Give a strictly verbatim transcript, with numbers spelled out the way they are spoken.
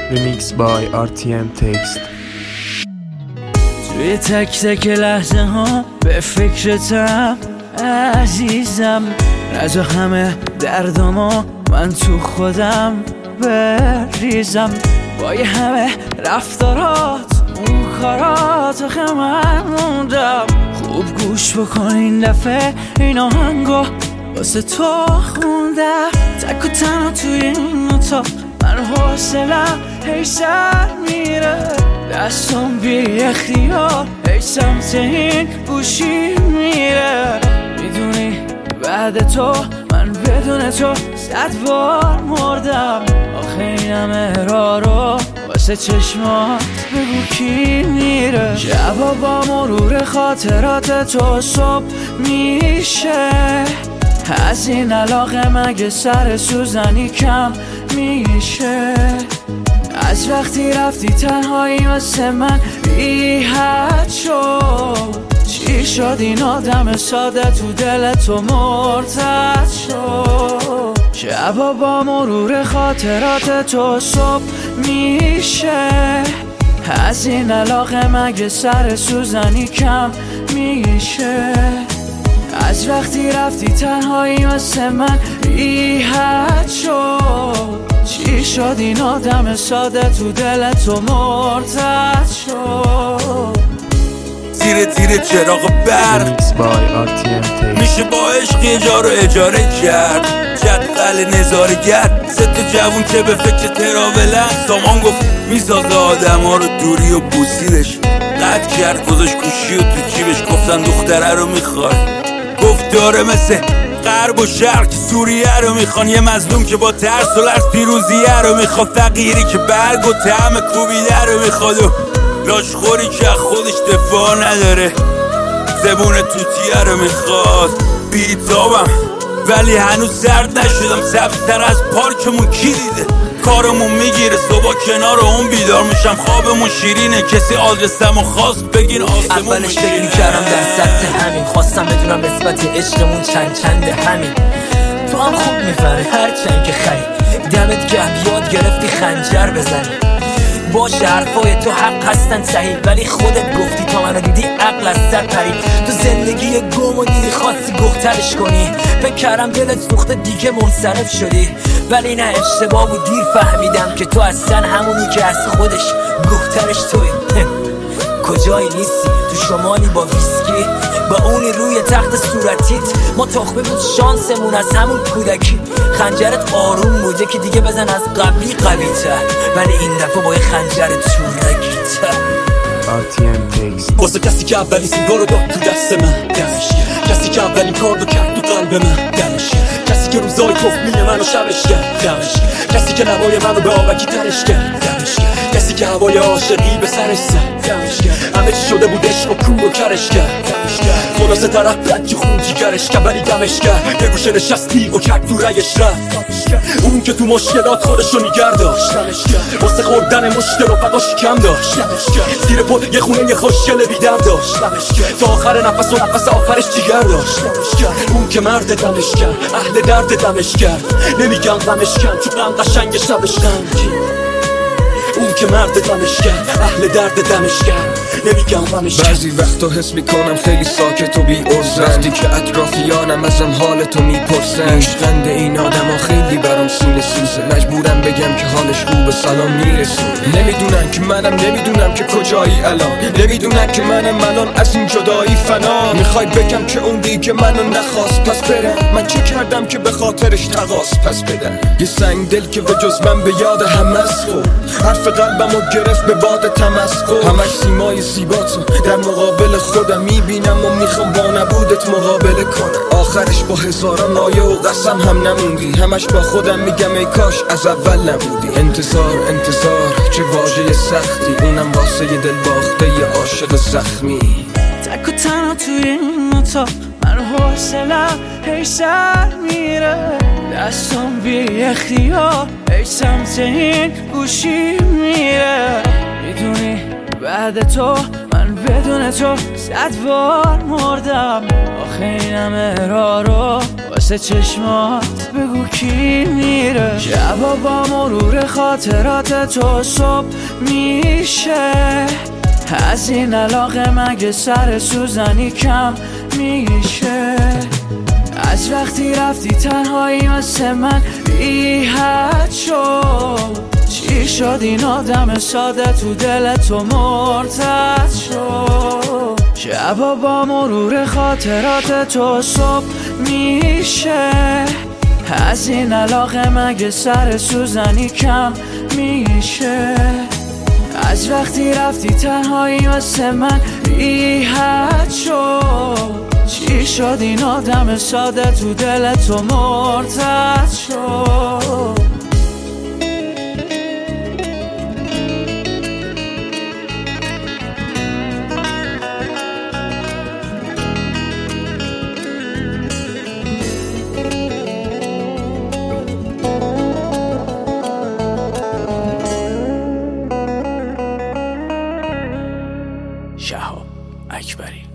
Remix by آر تی ام Text. توی تک تک لحظه ها به فکرتم عزیزم، نجا همه دردامو من تو خودم بریزم. با یه همه رفتارات اون کارات آخه من موندم. خوب گوش بکن این دفعه این آهنگو واسه تو خوندم. تک و تنها توی این اتاق من حوصلم هی سر میره، دستم بی اختیار هی سمت این گوشی میره. میدونی بعد تو من بدون تو صد بار مردم. آخه این همه راه رو واسه چشمات بگو کی میره. شبا با مرور خاطرات تو صبح میشه، از این علاقه مگه سر سوزنی کم میشه. از وقتی رفتی تنهایی واسه من بی حد شد. چی شد این آدم ساده تو دل تو مرتد شد. شبا با مرور خاطرات تو صبح میشه، از این علاقه مگه سر سوزنی کم میشه. از وقتی رفتی تنهایی واسه من بی حد شد. چی شد این آدم ساده تو دل تو مرتد شد. تیره تیره چراغ برق میشه با عشق یه جا رو اجاره کرد. جدول نظارگر ست جوون که به فکر تراولن. سامان گفت میسازه آدم ها رو دوری و بوسیدش. قد کرد گذاشت گوشی و تو جیبش. گفتن دختره رو میخواد، گفت داره مثل غرب و شرق سوریه رو میخوان. یه مظلوم که با ترس و لرز پیروزیه رو میخواد. فقیری که برگ و طعم کوبیده رو میخواد و لاشخوری که خودش دفاع نداره. زبون توتیه رو میخواد. بیتابم ولی هنوز سرد نشدم. سبزتر از پارکمون کی دیده. کارمون میگیره صبح کنار اون بیدار میشم. خوابمون شیرینه کسی آدرسمو خواست بگین آسمون. اولش فکر میکردم در سطح همین، خواستم بدونم نسبت عشقمون چند چنده همین. تو هم خوب میفهمی هر چند که خری دمت گرم یاد گرفتی خنجر بزنی. باشه حرفای تو حق هستن صحیح، ولی خودت گفتی تا منو دیدی عقل از سر پرید. تو زندگی گم و دیدی خواستی گفترش کنی. فکر کردم دلت سوخته دیگه منصرف شدی، ولی نه اشتباه بود دیر فهمیدم که تو اصلا همونی که از خودش گفترش توی. کجایی نیستی تو شمالی با ویسکی با اونی روی تخت صورتیت. ما تخمه بود شانسمون از همون کودکی. خنجرت آروم بوده که دیگه بزن از قبلی قوی تر، ولی این دفعه با یه خنجر تورکی تر. آر تی ام Text. واسه کسی که اولین سیگارو داد تو دست من دمش کرد. کسی که اولین کار رو کرد تو قلب من دمش کرد. کسی که روزای تفمیل منو شبش کرد دمش کرد. کسی که نوای منو به آبکی ترش کرد دمش کرد. کسی که هوای عاشقی به سرش زد دمش کرد. همه چی شده بود عشق و کور و کرش کرد دمش کرد. خلاصه طرف بد که خون جیگرش کرد ولی دمش کرد. یه گوشه نشستی و کرد تو رایش رفت. اون که تو مشکلات خودشو نیگر داشت دمش کرد. واسه خوردن مشکل و فقاش کم داشت دمش کرد. زیر پل یه خونه یه خوشگل بیدم داشت دمش کرد. تا آخر نفس و نفس آخرش جیگر داشت دمش کرد. اون که مرد دمش کرد، اهل درد دمش کرد. نمیگم دمش کرد تو غم قشنگ شبش غمگین. اون که مرد دمش کرد، اهل درد دمش کرد. نمیگم دمش کرد. بعضی وقتا حس میکنم خیلی ساکت و بی عرضم وقتی که اطرافیانم ازم حالتو میپرسن. عشقنده این آدم ها خیلی برام سینه سوزه. مجبورم بگم که حالش خوبه سلام میرسونه. نمیدونن که منم نمیدونم که کجایی الان. نمیدونن که منم الان از این جدایی فنا. میخوای بگم که اون دیگه منو نخواست پس برم. من چه کردم که به خاطرش تقاس پس بدم. یه سنگ دل که به جز من به یاد همه است. حرف قلبمو گرفت به باد تمسخر. همش سیمای زیباتو در مقابل خودم میبینم و میخوام با نبودت مقابله کنم. آخرش با هزاران مایه و قسم هم نموندی. همش با خودم میگم ای کاش از اول نبودی. انتظار انتظار چه واژه سختی، اونم واسه یه دل باخته یه عاشق زخمی. تک و تنها توی این اتاق من حوصلم هی سر میره، دستم بی اختیار هی سمت این گوشی میره. میدونی بعد تو من بدون تو صد بار مردم. آخه این همه راه رو واسه چشمات بگو کی میره. شبا با مرور خاطرات تو صبح میشه. از این علاقه مگه سر سوزنی کم میشه. از وقتی رفتی تنهایی مثل من بی حد شد. چی شد این آدم ساده تو دل تو مرتد شد. شبا با مرور خاطرات تو صبح میشه. از این علاقه مگه سر سوزنی کم میشه. از وقتی رفتی تنهایی مثل من بی حد شد. چی شد این آدم ساده تو دل تو مرتد شد. شهاب اکبری.